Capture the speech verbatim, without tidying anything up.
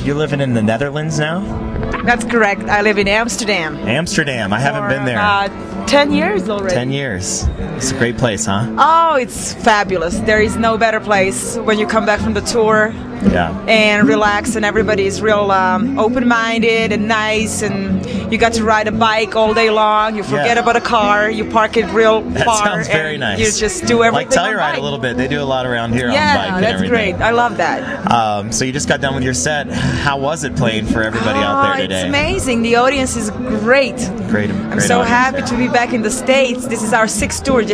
you're living in the Netherlands now? That's correct. I live in Amsterdam. Amsterdam. I haven't For been there. about ten years already. Ten years. It's a great place, huh? Oh, it's fabulous. There is no better place when you come back from the tour Yeah. and relax, and everybody is real um, open-minded and nice, and you got to ride a bike all day long. You forget Yeah. about a car. You park it real That far. sounds very and nice. You just do everything Like on Telluride bike. a little bit. They do a lot around here on bike Yeah, and that's everything. great. I love that. Um, so you just got done with your set. How was it playing for everybody out there Oh, today? it's amazing. The audience is great. Great. I'm great so audience, happy yeah. to be back in the States. This is our sixth tour.